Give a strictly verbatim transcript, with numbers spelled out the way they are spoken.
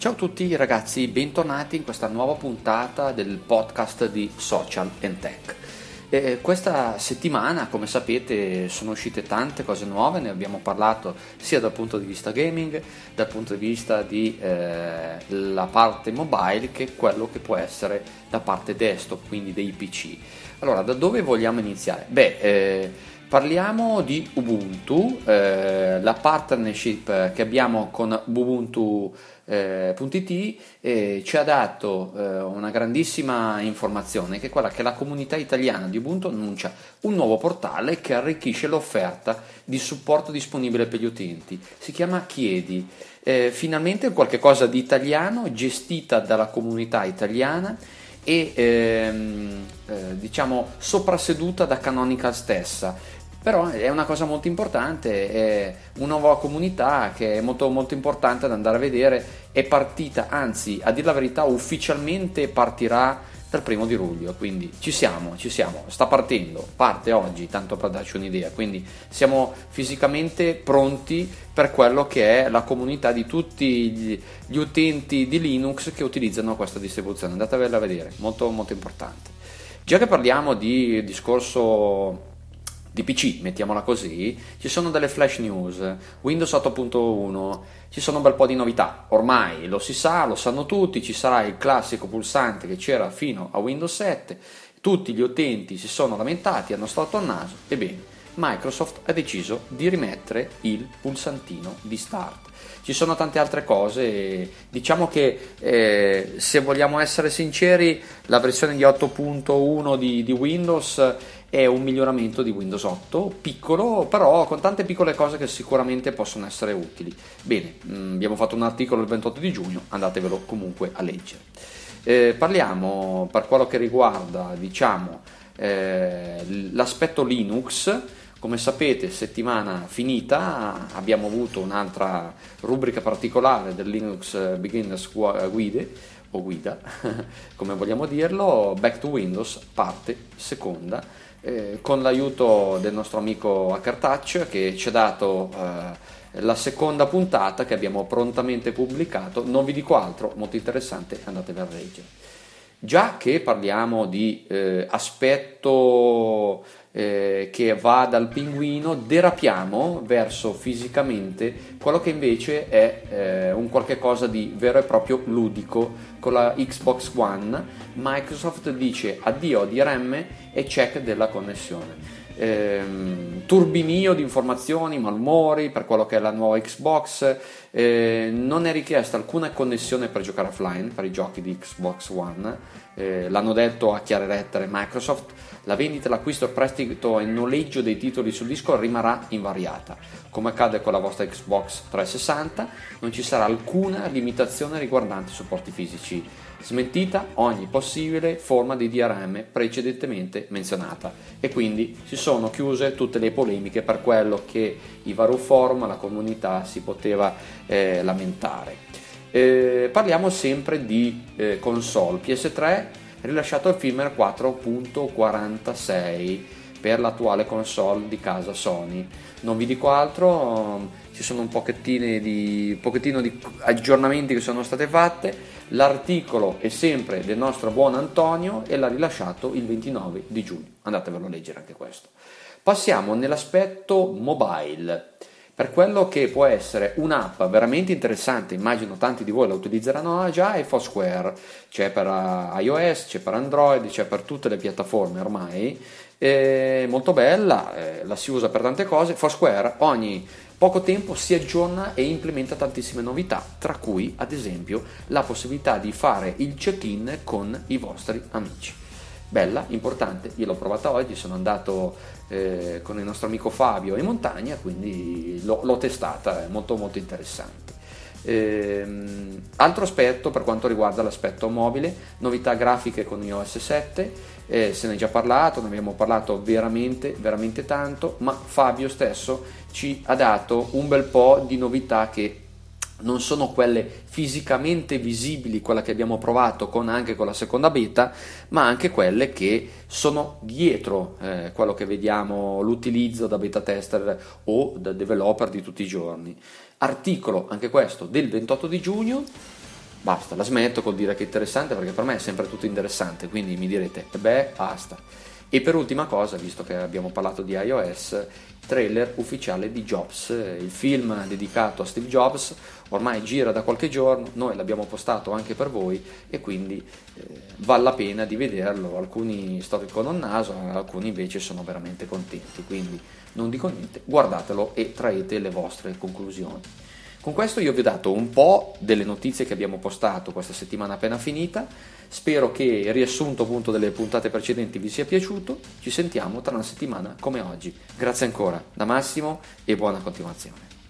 Ciao a tutti ragazzi, bentornati in questa nuova puntata del podcast di Social and Tech. E questa settimana, come sapete, sono uscite tante cose nuove, ne abbiamo parlato sia dal punto di vista gaming, dal punto di vista di eh, la parte mobile, che quello che può essere la parte desktop, quindi dei P C. Allora, da dove vogliamo iniziare? Beh, eh, parliamo di Ubuntu, eh, la partnership che abbiamo con Ubuntu Eh, .it eh, ci ha dato eh, una grandissima informazione, che è quella che la comunità italiana di Ubuntu annuncia un nuovo portale che arricchisce l'offerta di supporto disponibile per gli utenti. Si chiama Chiedi, eh, finalmente qualche cosa di italiano, gestita dalla comunità italiana e ehm, eh, diciamo soprasseduta da Canonical stessa. Però è una cosa molto importante, è una nuova comunità che è molto molto importante da andare a vedere. È partita, anzi, a dire la verità, ufficialmente partirà dal primo di luglio, quindi ci siamo, ci siamo, sta partendo, parte oggi, tanto per darci un'idea, quindi siamo fisicamente pronti per quello che è la comunità di tutti gli, gli utenti di Linux che utilizzano questa distribuzione. Andatevela a vedere, molto molto importante. Già che parliamo di discorso di P C, mettiamola così, ci sono delle flash news. Windows otto punto uno, ci sono un bel po' di novità, ormai lo si sa, lo sanno tutti, ci sarà il classico pulsante che c'era fino a Windows sette, tutti gli utenti si sono lamentati, hanno storto il naso, ebbene Microsoft ha deciso di rimettere il pulsantino di start. Ci sono tante altre cose, diciamo che eh, se vogliamo essere sinceri, la versione di otto punto uno di, di Windows è un miglioramento di Windows otto, piccolo, però con tante piccole cose che sicuramente possono essere utili. Bene, mh, abbiamo fatto un articolo il ventotto di giugno, andatevelo comunque a leggere. Eh, parliamo per quello che riguarda, diciamo, eh, l'aspetto Linux. Come sapete, settimana finita abbiamo avuto un'altra rubrica particolare del Linux Beginners Guide, o guida, come vogliamo dirlo, Back to Windows, parte seconda, eh, con l'aiuto del nostro amico HackerTouch, che ci ha dato eh, la seconda puntata che abbiamo prontamente pubblicato. Non vi dico altro, molto interessante, andatevi a leggere. Già che parliamo di eh, aspetto eh, che va dal pinguino, derapiamo verso fisicamente quello che invece è eh, un qualche cosa di vero e proprio ludico. Con la Xbox One Microsoft dice addio a D R M e check della connessione. Ehm, turbinio di informazioni, malumori per quello che è la nuova Xbox, eh, non è richiesta alcuna connessione per giocare offline per i giochi di Xbox One, eh, l'hanno detto a chiare lettere Microsoft. La vendita, l'acquisto, il prestito e il noleggio dei titoli sul disco rimarrà invariata. Come accade con la vostra Xbox trecentosessanta, non ci sarà alcuna limitazione riguardante i supporti fisici. Smentita ogni possibile forma di D R M precedentemente menzionata, e quindi si sono chiuse tutte le polemiche per quello che i vari forum, la comunità si poteva eh, lamentare. Eh, parliamo sempre di eh, console. P S tre rilasciato il firmware quattro punto quarantasei per l'attuale console di casa Sony. Non vi dico altro, ci sono un pochettino di, pochettino di aggiornamenti che sono state fatte. L'articolo è sempre del nostro buon Antonio e l'ha rilasciato il ventinove di giugno, andatevelo a leggere anche questo. Passiamo nell'aspetto mobile. Per quello che può essere un'app veramente interessante, immagino tanti di voi la utilizzeranno già, è Foursquare. C'è per iOS, c'è per Android, c'è per tutte le piattaforme ormai, è molto bella, eh, la si usa per tante cose. Foursquare ogni poco tempo si aggiorna e implementa tantissime novità, tra cui ad esempio la possibilità di fare il check-in con i vostri amici. Bella, importante, io l'ho provata oggi, sono andato eh, con il nostro amico Fabio in montagna, quindi l'ho, l'ho testata, è molto molto interessante. Ehm, altro aspetto per quanto riguarda l'aspetto mobile, novità grafiche con iOS sette, eh, se ne è già parlato, ne abbiamo parlato veramente veramente tanto, ma Fabio stesso ci ha dato un bel po' di novità che non sono quelle fisicamente visibili, quella che abbiamo provato con, anche con la seconda beta, ma anche quelle che sono dietro eh, quello che vediamo, l'utilizzo da beta tester o da developer di tutti i giorni. Articolo, anche questo, del ventotto di giugno, basta, la smetto col dire che è interessante, perché per me è sempre tutto interessante, quindi mi direte, e beh, basta. E per ultima cosa, visto che abbiamo parlato di iOS, trailer ufficiale di Jobs, il film dedicato a Steve Jobs, ormai gira da qualche giorno, noi l'abbiamo postato anche per voi e quindi eh, vale la pena di vederlo. Alcuni storicano il naso, alcuni invece sono veramente contenti, quindi non dico niente, guardatelo e traete le vostre conclusioni. Con questo io vi ho dato un po' delle notizie che abbiamo postato questa settimana appena finita, spero che il riassunto appunto delle puntate precedenti vi sia piaciuto, ci sentiamo tra una settimana come oggi. Grazie ancora da Massimo e buona continuazione.